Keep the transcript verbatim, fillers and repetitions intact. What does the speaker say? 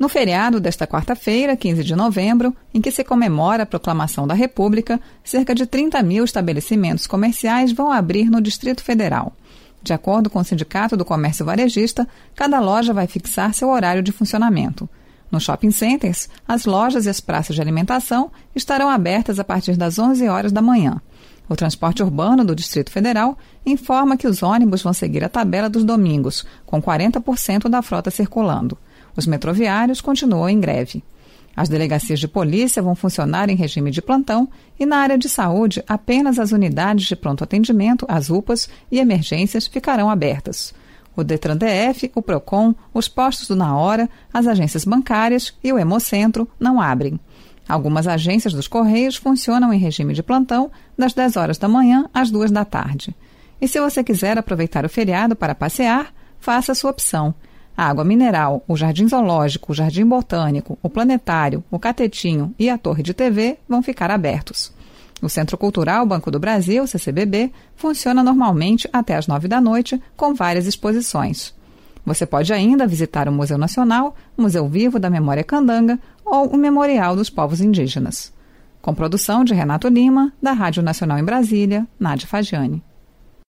No feriado desta quarta-feira, quinze de novembro, em que se comemora a proclamação da República, cerca de trinta mil estabelecimentos comerciais vão abrir no Distrito Federal. De acordo com o Sindicato do Comércio Varejista, cada loja vai fixar seu horário de funcionamento. Nos shopping centers, as lojas e as praças de alimentação estarão abertas a partir das onze horas da manhã. O transporte urbano do Distrito Federal informa que os ônibus vão seguir a tabela dos domingos, com quarenta por cento da frota circulando. Os metroviários continuam em greve. As delegacias de polícia vão funcionar em regime de plantão e na área de saúde apenas as unidades de pronto atendimento, as U P As e emergências ficarão abertas. O Detran-D F, o Procon, os postos do Na Hora, as agências bancárias e o Hemocentro não abrem. Algumas agências dos Correios funcionam em regime de plantão das dez horas da manhã às duas da tarde. E se você quiser aproveitar o feriado para passear, faça a sua opção. A Água Mineral, o Jardim Zoológico, o Jardim Botânico, o Planetário, o Catetinho e a Torre de T V vão ficar abertos. O Centro Cultural Banco do Brasil, C C B B, funciona normalmente até às nove da noite, com várias exposições. Você pode ainda visitar o Museu Nacional, o Museu Vivo da Memória Candanga ou o Memorial dos Povos Indígenas. Com produção de Renato Lima, da Rádio Nacional em Brasília, Nádia Fagiani.